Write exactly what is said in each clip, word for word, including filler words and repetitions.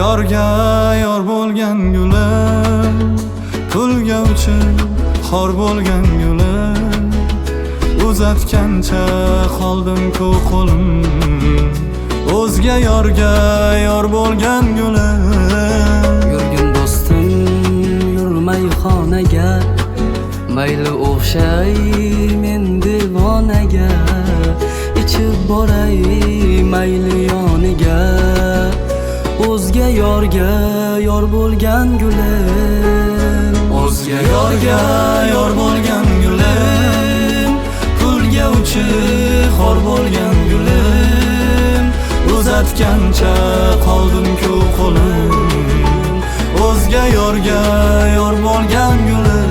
yorga yor bo'lgan gulim, pulga uchib xor bo'lgan gulim, uzatgancha qoldim-ku qo'lim, o'zga yorga yor bo'lgan gulim. Yurgin do'stim, yurmay xonaga, mayli o'xshay men devonaga, ichib boray mayli yoniga, o'zga yorga yor bo'lgan gulim, o'zga yorga yor bo'lgan gulim, pulga uchib xor bo'lgan gulim, uzatgancha qoldim-ku qo'lim, o'zga yorga yor bo'lgan gulim.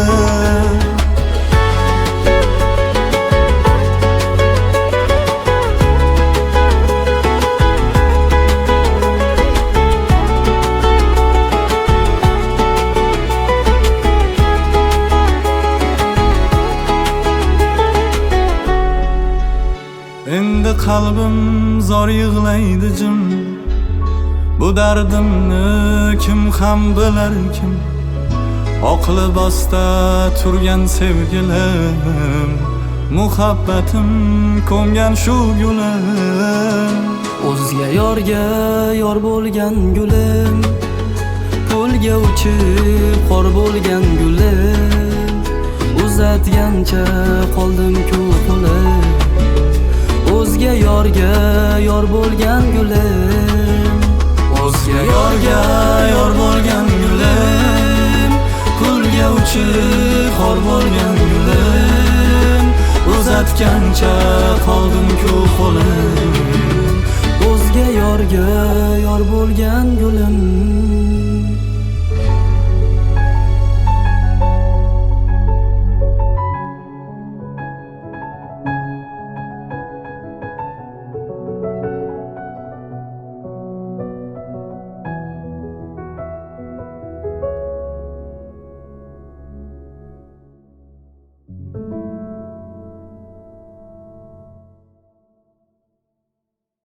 Endi qalbim zor yig'laydi jim, bu dardimni kim ham bilar kim? Oq libosda turgan sevgilim, muhabbatim ko'mgan shu gulim. O'zga yorga yor bo'lgan gulim, pulga uchib xor bo'lgan gulim, uzatgancha qoldim-ku qo'lim, o'zga yorga yor bo'lgan gulim, o'zga yorga yor bo'lgan gulim, pulga uchib xor bo'lgan gulim, uzatgancha qoldim-ku qo'lim, o'zga yorga yor bo'lgan gulim.